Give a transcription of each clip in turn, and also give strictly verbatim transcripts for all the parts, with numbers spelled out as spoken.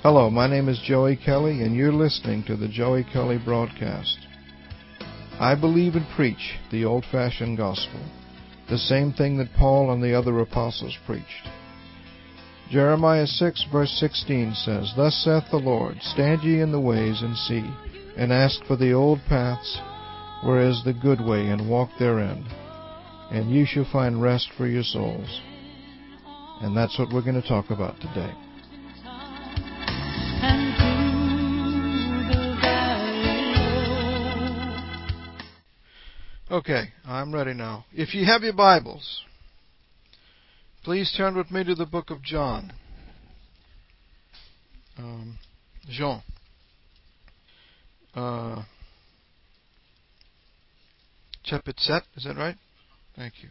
Hello, my name is Joey Kelly, and you're listening to the Joey Kelly Broadcast. I believe and preach the old-fashioned gospel, the same thing that Paul and the other apostles preached. Jeremiah six, verse sixteen says, Thus saith the Lord, Stand ye in the ways, and see, and ask for the old paths, where is the good way, and walk therein, and ye shall find rest for your souls. And that's what we're going to talk about today. Okay, I'm ready now. If you have your Bibles, please turn with me to the book of John. Um, Jean. Uh, chapitre seven, is that right? Thank you.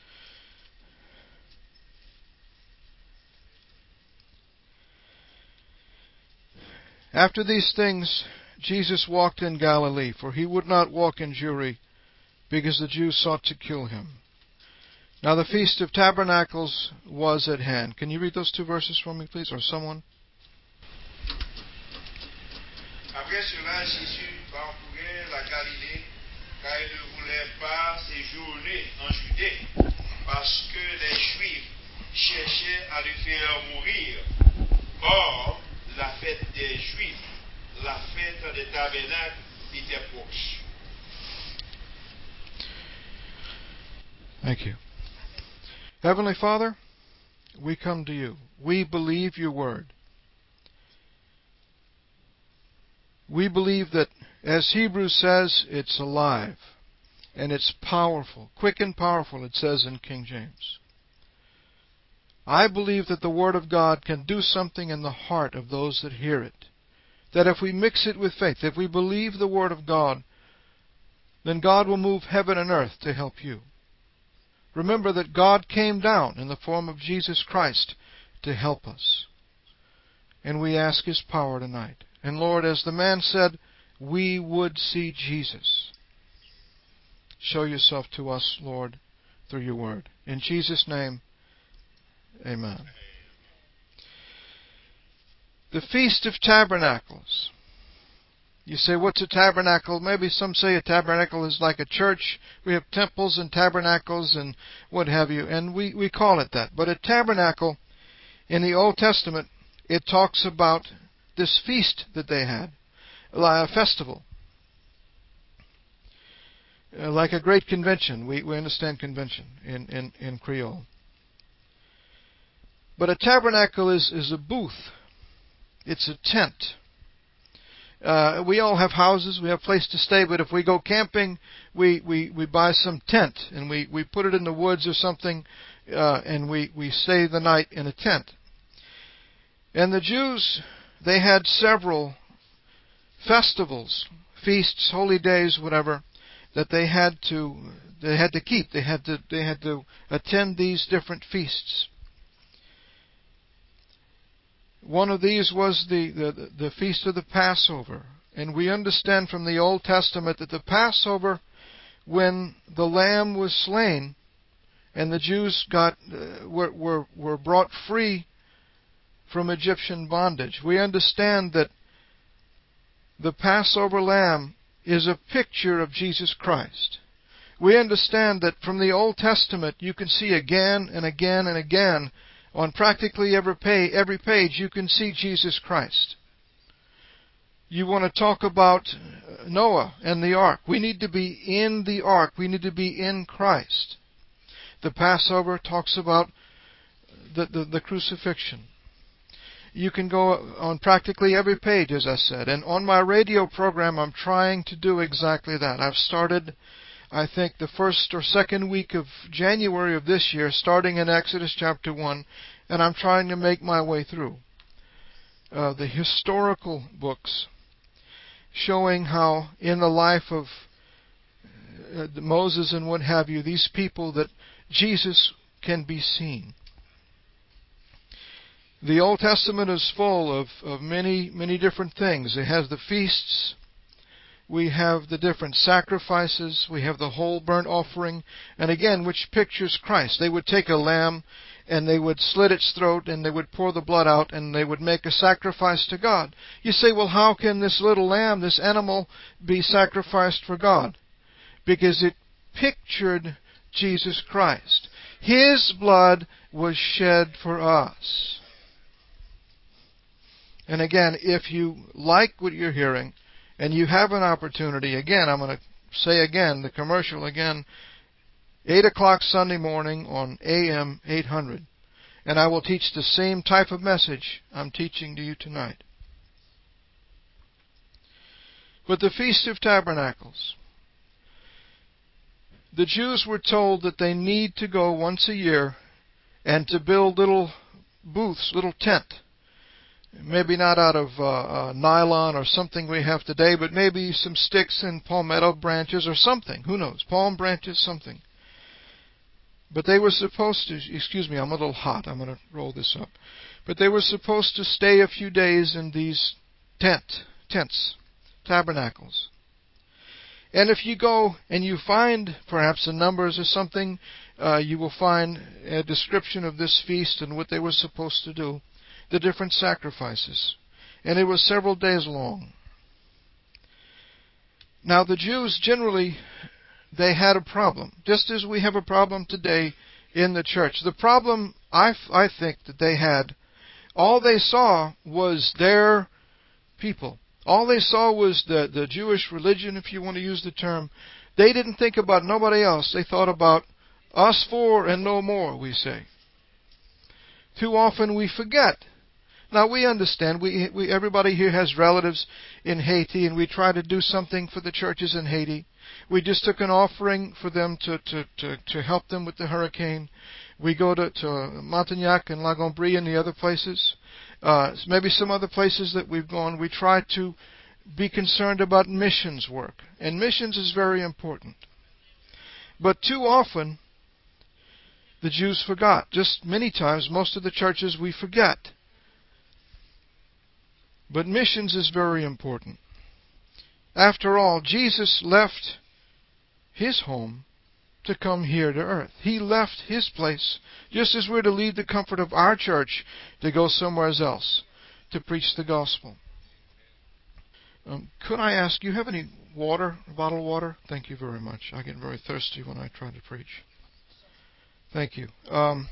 After these things, Jesus walked in Galilee, for he would not walk in Jewry, because the Jews sought to kill him. Now the Feast of Tabernacles was at hand. Can you read those two verses for me, please, or someone? Après cela, Jésus parcourait la Galilée, car il ne voulait pas séjourner en Judée, parce que les Juifs cherchaient à le faire mourir. Or, la fête des Juifs, la fête des tabernacles, était proche. Thank you. Heavenly Father, we come to you. We believe your word. We believe that, as Hebrews says, it's alive and it's powerful, quick and powerful, it says in King James. I believe that the Word of God can do something in the heart of those that hear it. That if we mix it with faith, if we believe the Word of God, then God will move heaven and earth to help you. Remember that God came down in the form of Jesus Christ to help us. And we ask His power tonight. And Lord, as the man said, we would see Jesus. Show yourself to us, Lord, through your word. In Jesus' name, amen. The Feast of Tabernacles. You say, what's a tabernacle? Maybe some say a tabernacle is like a church. We have temples and tabernacles and what have you, and we, we call it that. But a tabernacle, in the Old Testament, it talks about this feast that they had, like a festival. Like a great convention. We, we understand convention in, in, in Creole. But a tabernacle is, is a booth. It's a tent. Uh, we all have houses, we have a place to stay, but if we go camping, we, we, we buy some tent, and we, we put it in the woods or something, uh, and we, we stay the night in a tent. And the Jews, they had several festivals, feasts, holy days, whatever, that they had to they had to keep. They had to they had to attend these different feasts. One of these was the, the, the Feast of the Passover. And we understand from the Old Testament that the Passover, when the lamb was slain and the Jews got uh, were, were, were brought free from Egyptian bondage, we understand that the Passover lamb is a picture of Jesus Christ. We understand that from the Old Testament you can see again and again and again, on practically every page, every page, you can see Jesus Christ. You want to talk about Noah and the ark. We need to be in the ark. We need to be in Christ. The Passover talks about the, the, the crucifixion. You can go on practically every page, as I said. And on my radio program, I'm trying to do exactly that. I've started, I think, the first or second week of January of this year, starting in Exodus chapter one, and I'm trying to make my way through uh, the historical books showing how in the life of uh, Moses and what have you, these people, that Jesus can be seen. The Old Testament is full of, of many, many different things. It has the feasts. We have the different sacrifices. We have the whole burnt offering. And again, which pictures Christ. They would take a lamb and they would slit its throat, and they would pour the blood out, and they would make a sacrifice to God. You say, well, how can this little lamb, this animal, be sacrificed for God? Because it pictured Jesus Christ. His blood was shed for us. And again, if you like what you're hearing, and you have an opportunity, again, I'm going to say again, the commercial again, eight o'clock Sunday morning on A M eight hundred. And I will teach the same type of message I'm teaching to you tonight. But the Feast of Tabernacles, the Jews were told that they need to go once a year and to build little booths, little tent. Maybe not out of uh, uh, nylon or something we have today, but maybe some sticks and palmetto branches or something. Who knows? Palm branches, something. But they were supposed to, excuse me, I'm a little hot. I'm going to roll this up. But they were supposed to stay a few days in these tent, tents, tabernacles. And if you go and you find perhaps the numbers or something, uh, you will find a description of this feast and what they were supposed to do, the different sacrifices. And it was several days long. Now the Jews generally, they had a problem, just as we have a problem today in the church. The problem, I, I think, that they had, all they saw was their people. All they saw was the, the Jewish religion, if you want to use the term. They didn't think about nobody else. They thought about us four and no more, we say. Too often we forget. Now we understand, we, we everybody here has relatives in Haiti, and we try to do something for the churches in Haiti. We just took an offering for them to, to, to, to help them with the hurricane. We go to, to Montagnac and La Gombrie and the other places. Uh, maybe some other places that we've gone. We try to be concerned about missions work. And missions is very important. But too often, the Jews forgot. Just many times, most of the churches, we forget. But missions is very important. After all, Jesus left His home to come here to earth. He left His place, just as we're to leave the comfort of our church to go somewhere else to preach the gospel. Um, could I ask, you have any water, bottled water? Thank you very much. I get very thirsty when I try to preach. Thank you. Um,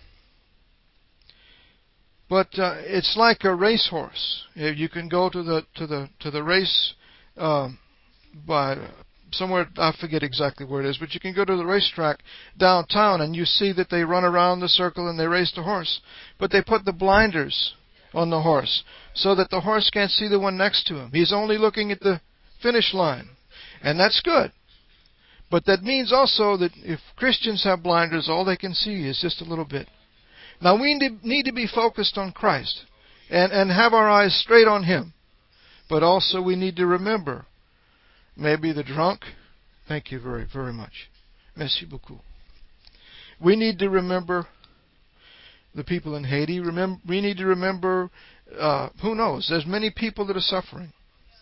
but uh, it's like a racehorse. You can go to the to the to the race uh, by somewhere, I forget exactly where it is, but you can go to the racetrack downtown and you see that they run around the circle and they race the horse. But they put the blinders on the horse so that the horse can't see the one next to him. He's only looking at the finish line. And that's good. But that means also that if Christians have blinders, all they can see is just a little bit. Now we need to be focused on Christ and, and have our eyes straight on Him. But also we need to remember maybe the drunk. Thank you very, very much. Merci beaucoup. We need to remember the people in Haiti. Remember, we need to remember, uh, who knows, there's many people that are suffering.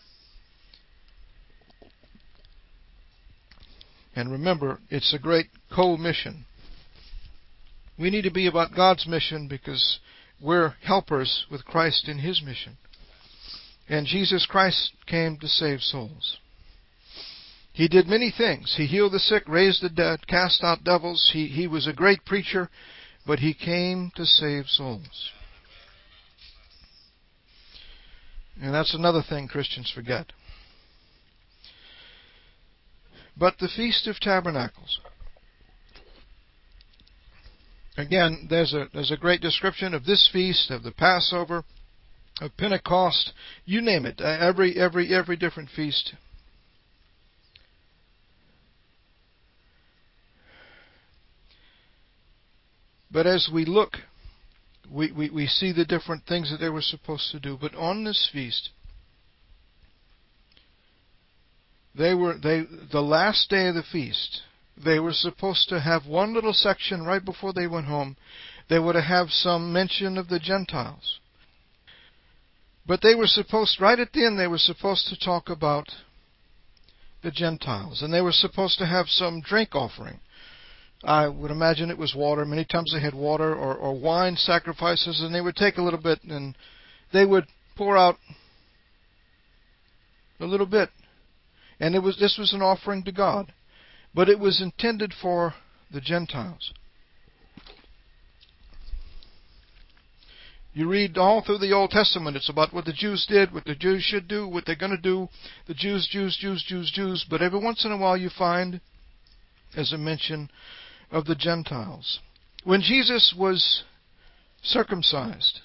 And remember, it's a great co-mission. We need to be about God's mission because we're helpers with Christ in His mission. And Jesus Christ came to save souls. He did many things. He healed the sick, raised the dead, cast out devils. He, he was a great preacher, but He came to save souls. And that's another thing Christians forget. But the Feast of Tabernacles. Again, there's a there's a great description of this feast, of the Passover, of Pentecost, you name it, every every every different feast. But as we look, we, we, we see the different things that they were supposed to do. But on this feast, they were they the last day of the feast, they were supposed to have one little section right before they went home. They were to have some mention of the Gentiles. But they were supposed, right at the end, they were supposed to talk about the Gentiles. And they were supposed to have some drink offering I would imagine it was water. Many times they had water or, or wine sacrifices, and they would take a little bit and they would pour out a little bit. And it was this was an offering to God. But it was intended for the Gentiles. You read all through the Old Testament, it's about what the Jews did, what the Jews should do, what they're going to do. The Jews, Jews, Jews, Jews, Jews. But every once in a while you find, as a mention of the Gentiles. When Jesus was circumcised,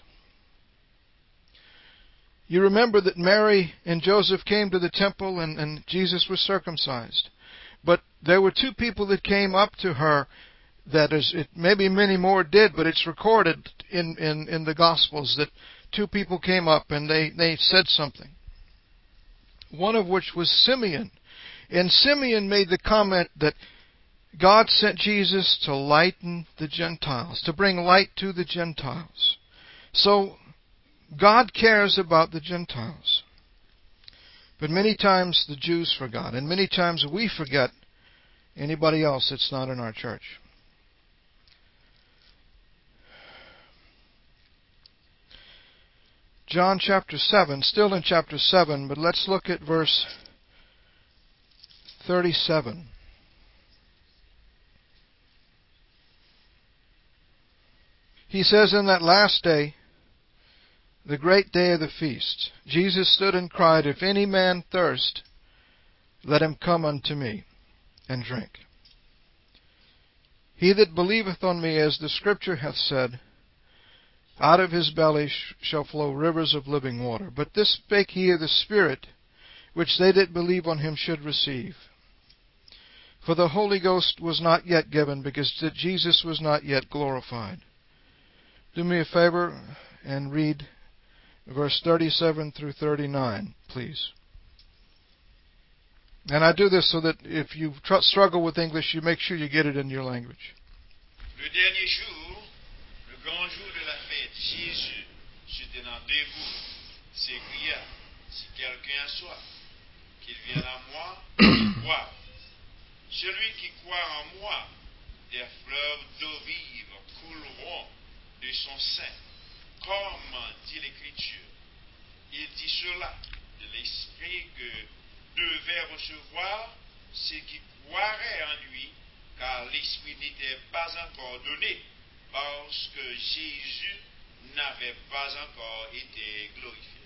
you remember that Mary and Joseph came to the temple and, and Jesus was circumcised. But there were two people that came up to her. That is, it, maybe many more did, but it's recorded in, in, in the Gospels that two people came up and they, they said something. One of which was Simeon. And Simeon made the comment that God sent Jesus to lighten the Gentiles, to bring light to the Gentiles. So, God cares about the Gentiles. But many times the Jews forgot, and many times we forget anybody else that's not in our church. John chapter seven, still in chapter seven, but let's look at verse thirty-seven. He says, in that last day, the great day of the feast, Jesus stood and cried, If any man thirst, let him come unto me and drink. He that believeth on me, as the Scripture hath said, out of his belly sh- shall flow rivers of living water. But this spake he of the Spirit, which they that believe on him should receive. For the Holy Ghost was not yet given, because that Jesus was not yet glorified. Do me a favor and read verse thirty-seven through thirty-nine, please. And I do this so that if you tr- struggle with English, you make sure you get it in your language. Le dernier jour, le grand jour de la fête, Jésus se tenant debout, s'écria, si quelqu'un a soif, qu'il vienne à moi et boive. Celui qui croit en moi, des fleuves d'eau vive couleront de son sein, comme dit l'Écriture. Il dit cela de l'Esprit que devait recevoir ceux qui croiraient en lui, car l'Esprit n'était pas encore donné, parce que Jésus n'avait pas encore été glorifié.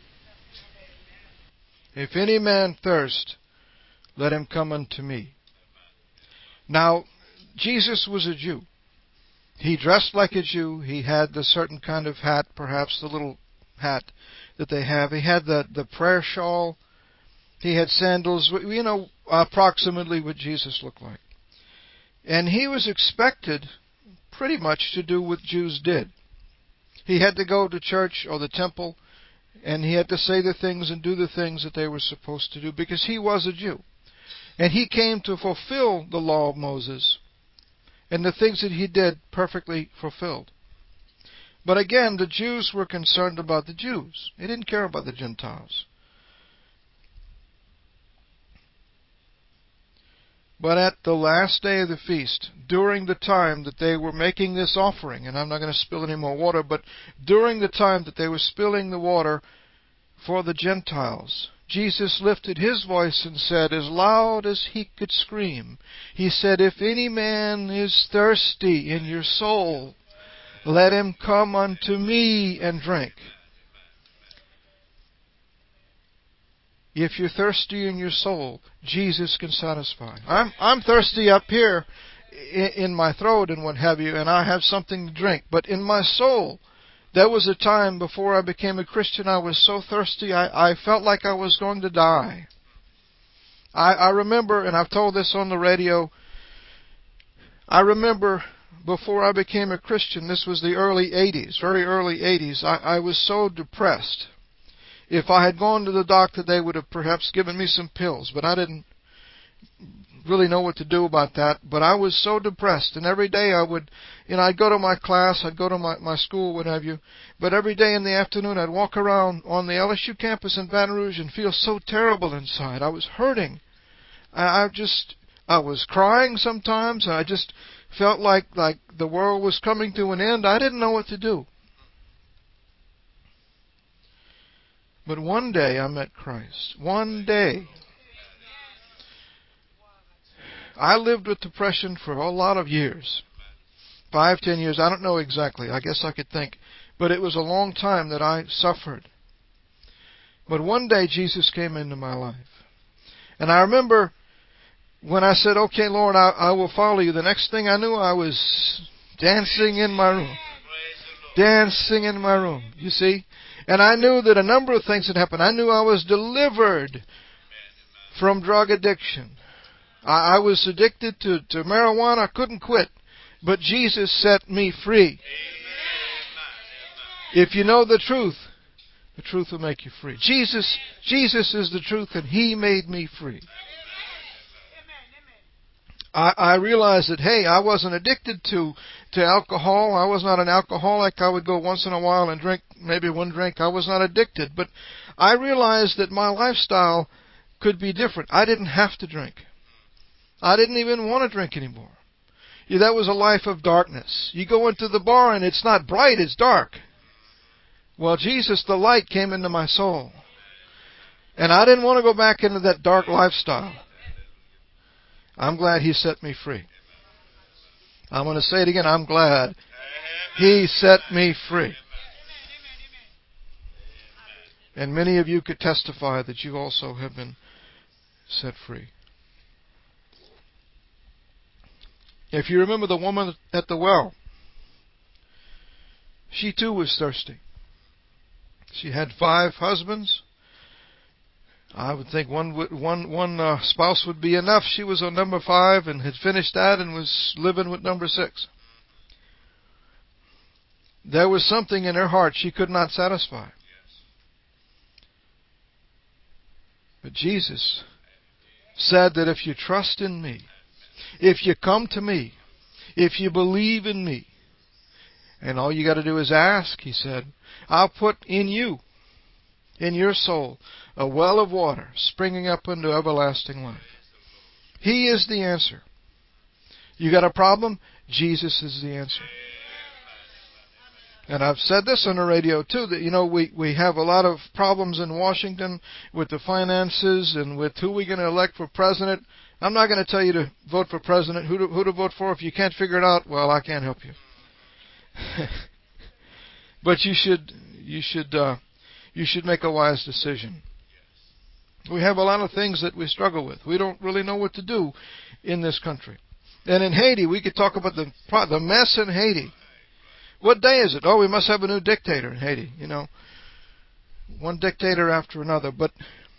If any man thirst, let him come unto me. Now, Jesus was a Jew. He dressed like a Jew. He had the certain kind of hat, perhaps the little hat that they have. He had the, the prayer shawl. He had sandals. You know approximately what Jesus looked like. And he was expected pretty much to do what Jews did. He had to go to church or the temple, and he had to say the things and do the things that they were supposed to do, because he was a Jew. And he came to fulfill the law of Moses, and the things that he did perfectly fulfilled. But again, the Jews were concerned about the Jews. They didn't care about the Gentiles. But at the last day of the feast, during the time that they were making this offering, and I'm not going to spill any more water, but during the time that they were spilling the water for the Gentiles, Jesus lifted his voice and said, as loud as he could scream, he said, If any man is thirsty in your soul, let him come unto me and drink. If you're thirsty in your soul, Jesus can satisfy. I'm I'm thirsty up here in, in my throat and what have you, and I have something to drink. But in my soul, there was a time before I became a Christian, I was so thirsty, I, I felt like I was going to die. I, I remember, and I've told this on the radio, I remember before I became a Christian, this was the early eighties, very early eighties, I, I was so depressed. If I had gone to the doctor, they would have perhaps given me some pills, but I didn't really know what to do about that. But I was so depressed, and every day I would, you know, I'd go to my class, I'd go to my, my school, what have you, but every day in the afternoon I'd walk around on the L S U campus in Baton Rouge and feel so terrible inside. I was hurting. I, I just, I was crying sometimes. I just felt like, like the world was coming to an end. I didn't know what to do. But one day I met Christ. One day. I lived with depression for a lot of years. Five, ten years. I don't know exactly. I guess I could think. But it was a long time that I suffered. But one day Jesus came into my life. And I remember when I said, okay, Lord, I, I will follow you. The next thing I knew, I was dancing in my room. Dancing in my room, you see. And I knew that a number of things had happened. I knew I was delivered from drug addiction. I, I was addicted to, to marijuana. I couldn't quit. But Jesus set me free. If you know the truth, the truth will make you free. Jesus, Jesus is the truth, and He made me free. I, I realized that, hey, I wasn't addicted to, to alcohol. I was not an alcoholic. I would go once in a while and drink maybe one drink. I was not addicted. But I realized that my lifestyle could be different. I didn't have to drink. I didn't even want to drink anymore. Yeah, that was a life of darkness. You go into the bar and it's not bright, it's dark. Well, Jesus, the light, came into my soul. And I didn't want to go back into that dark lifestyle. I'm glad He set me free. I'm going to say it again. I'm glad He set me free. And many of you could testify that you also have been set free. If you remember the woman at the well, she too was thirsty. She had five husbands. I would think one one one uh, spouse would be enough. She was on number five and had finished that and was living with number six. There was something in her heart she could not satisfy. But Jesus said that if you trust in me, if you come to me, if you believe in me, and all you got to do is ask, He said, I'll put in you, in your soul, a well of water springing up into everlasting life. He is the answer. You got a problem? Jesus is the answer. And I've said this on the radio too, that, you know, we, we have a lot of problems in Washington with the finances and with who we're going to elect for president. I'm not going to tell you to vote for president, who to, who to vote for. If you can't figure it out, well, I can't help you. But you should, you should, uh, you should make a wise decision. We have a lot of things that we struggle with. We don't really know what to do in this country. And in Haiti, we could talk about the the mess in Haiti. What day is it? Oh, we must have a new dictator in Haiti, you know. One dictator after another. But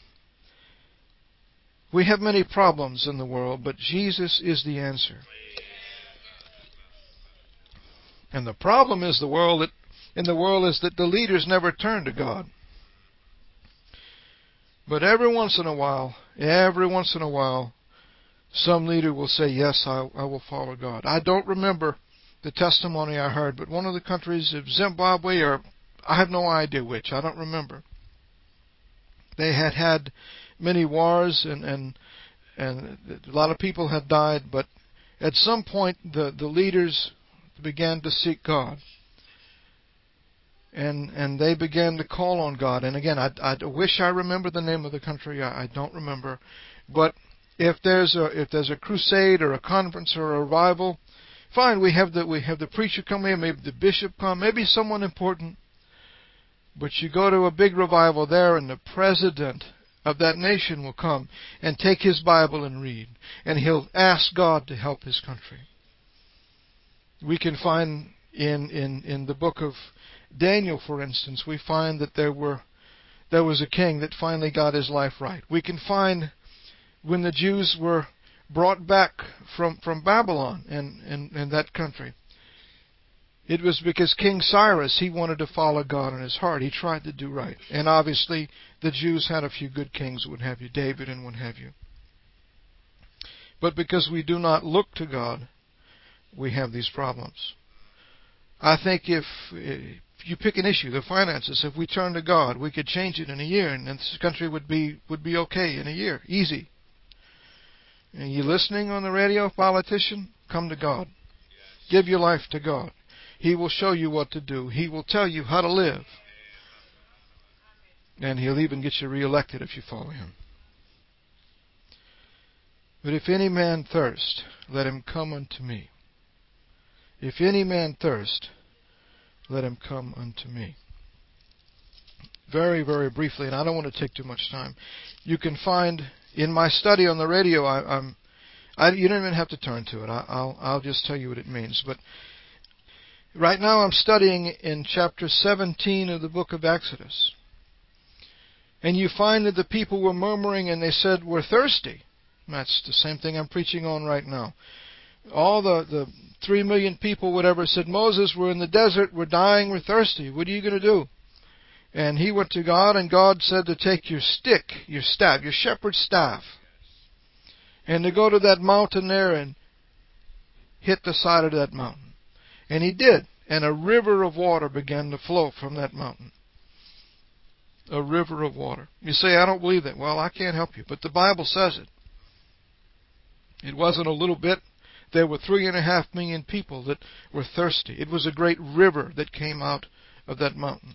we have many problems in the world, but Jesus is the answer. And the problem is the world that in the world is that the leaders never turn to God. But every once in a while, every once in a while, some leader will say, yes, I, I will follow God. I don't remember the testimony I heard, but one of the countries of Zimbabwe, or I have no idea which, I don't remember. They had had many wars and, and, and a lot of people had died, but at some point the, the leaders began to seek God. And and they began to call on God. And again, I, I wish I remember the name of the country. I, I don't remember. But if there's a if there's a crusade or a conference or a revival, fine. We have the we have the preacher come in, maybe the bishop come, maybe someone important. But you go to a big revival there, and the president of that nation will come and take his Bible and read, and he'll ask God to help his country. We can find in in in the book of Daniel, for instance, we find that there were there was a king that finally got his life right. We can find when the Jews were brought back from, from Babylon and, and, and that country. It was because King Cyrus, he wanted to follow God in his heart. He tried to do right. And obviously the Jews had a few good kings, what have you, David and what have you. But because we do not look to God, we have these problems. I think if... if you pick an issue, the finances, if we turn to God, we could change it in a year, and this country would be would be okay in a year. Easy. And you listening on the radio, politician? Come to God. Give your life to God. He will show you what to do. He will tell you how to live. And He'll even get you reelected if you follow Him. But if any man thirst, let him come unto me. If any man thirst, let him come unto me. Very, very briefly, and I don't want to take too much time. You can find in my study on the radio. I, I'm, I, you don't even have to turn to it. I, I'll, I'll just tell you what it means. But right now, I'm studying in chapter seventeen of the book of Exodus, and you find that the people were murmuring, and they said, "We're thirsty." That's the same thing I'm preaching on right now. All the, the three million people, whatever, said, "Moses, we're in the desert, we're dying, we're thirsty. What are you going to do?" And he went to God, and God said to take your stick, your staff, your shepherd's staff, and to go to that mountain there and hit the side of that mountain. And he did, and a river of water began to flow from that mountain. A river of water. You say, "I don't believe that." Well, I can't help you, but the Bible says it. It wasn't a little bit. There were three and a half million people that were thirsty. It was a great river that came out of that mountain.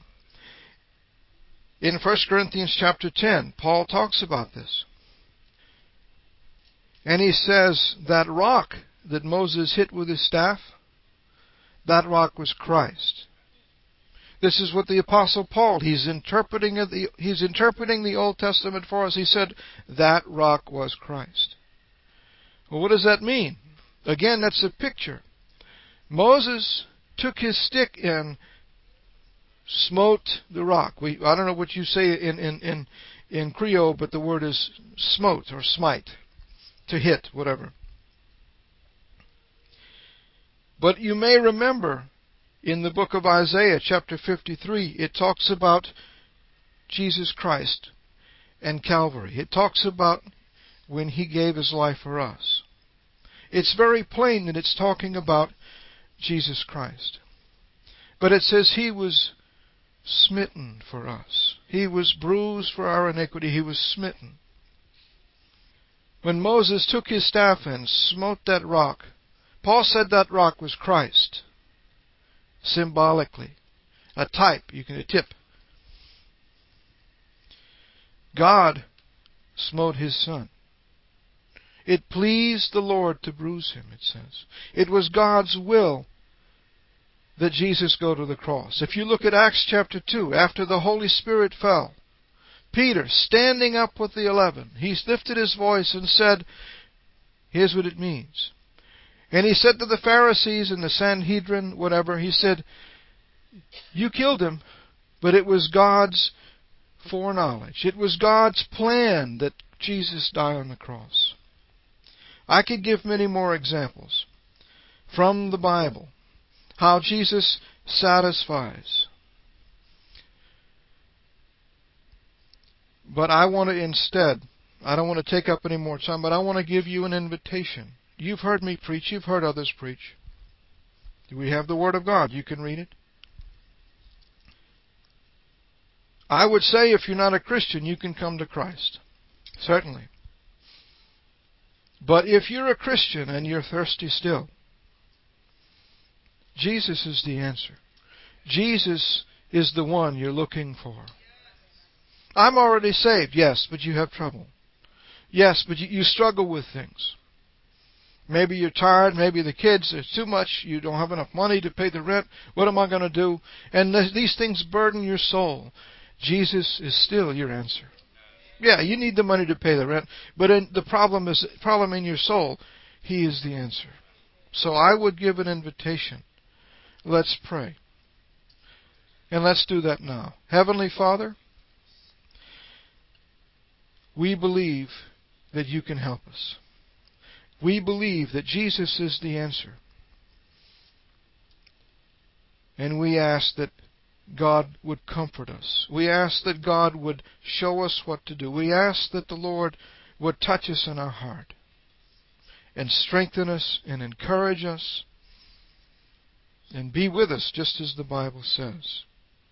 In First Corinthians chapter ten, Paul talks about this. And he says that rock that Moses hit with his staff, that rock was Christ. This is what the Apostle Paul, he's interpreting the, he's interpreting the Old Testament for us. He said that rock was Christ. Well, what does that mean? Again, that's a picture. Moses took his stick and smote the rock. We, I don't know what you say in, in, in, in Creole, but the word is smote or smite. To hit, whatever. But you may remember in the book of Isaiah, chapter fifty-three, it talks about Jesus Christ and Calvary. It talks about when He gave His life for us. It's very plain that it's talking about Jesus Christ. But it says He was smitten for us. He was bruised for our iniquity. He was smitten. When Moses took his staff and smote that rock, Paul said that rock was Christ. Symbolically. A type, you can a tip. God smote His Son. It pleased the Lord to bruise Him, it says. It was God's will that Jesus go to the cross. If you look at Acts chapter two, after the Holy Spirit fell, Peter, standing up with the eleven, he lifted his voice and said, here's what it means. And he said to the Pharisees and the Sanhedrin, whatever, he said, you killed Him, but it was God's foreknowledge. It was God's plan that Jesus die on the cross. I could give many more examples from the Bible, how Jesus satisfies. But I want to instead, I don't want to take up any more time, but I want to give you an invitation. You've heard me preach. You've heard others preach. We have the Word of God. You can read it. I would say if you're not a Christian, you can come to Christ. Certainly. But if you're a Christian and you're thirsty still, Jesus is the answer. Jesus is the one you're looking for. I'm already saved, yes, but you have trouble. Yes, but you, you struggle with things. Maybe you're tired, maybe the kids, there's too much, you don't have enough money to pay the rent. What am I going to do? And th- these things burden your soul. Jesus is still your answer. Yeah, you need the money to pay the rent, but in, the problem is problem in your soul. He is the answer. So I would give an invitation. Let's pray. And let's do that now. Heavenly Father, we believe that You can help us. We believe that Jesus is the answer. And we ask that God would comfort us. We ask that God would show us what to do. We ask that the Lord would touch us in our heart and strengthen us and encourage us and be with us just as the Bible says.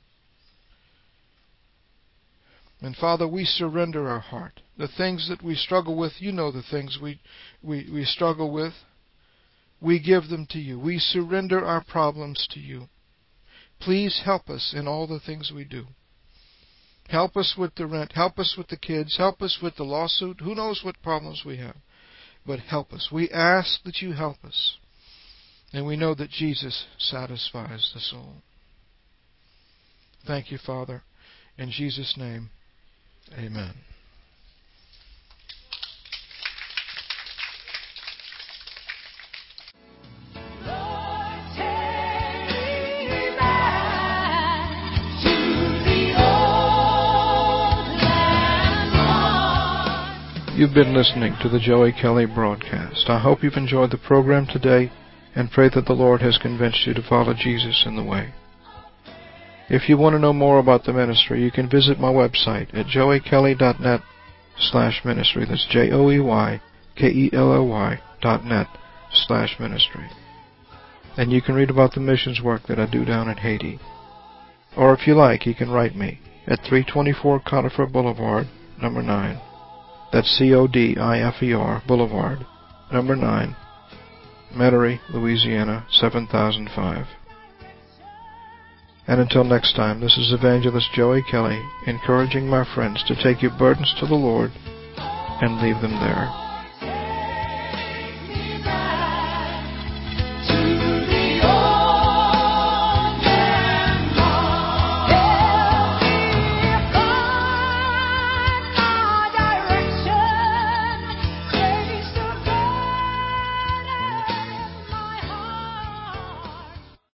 And Father, we surrender our heart. The things that we struggle with, You know the things we, we, we struggle with. we give them to you. We surrender our problems to you. Please help us in all the things we do. Help us with the rent. Help us with the kids. Help us with the lawsuit. Who knows what problems we have. But help us. We ask that you help us. And we know that Jesus satisfies the soul. Thank you, Father. In Jesus' name, amen. You've been listening to the Joey Kelly broadcast. I hope you've enjoyed the program today and pray that the Lord has convinced you to follow Jesus in the way. If you want to know more about the ministry, you can visit my website at joey kelly dot net slash ministry. That's J O E Y K E L L Y dot net slash ministry. And you can read about the missions work that I do down in Haiti. Or if you like, you can write me at three twenty-four Conifer Boulevard, number nine. That's C O D I F E R Boulevard, number nine, Metairie, Louisiana, seven thousand five. And until next time, this is Evangelist Joey Kelly, encouraging my friends to take your burdens to the Lord and leave them there.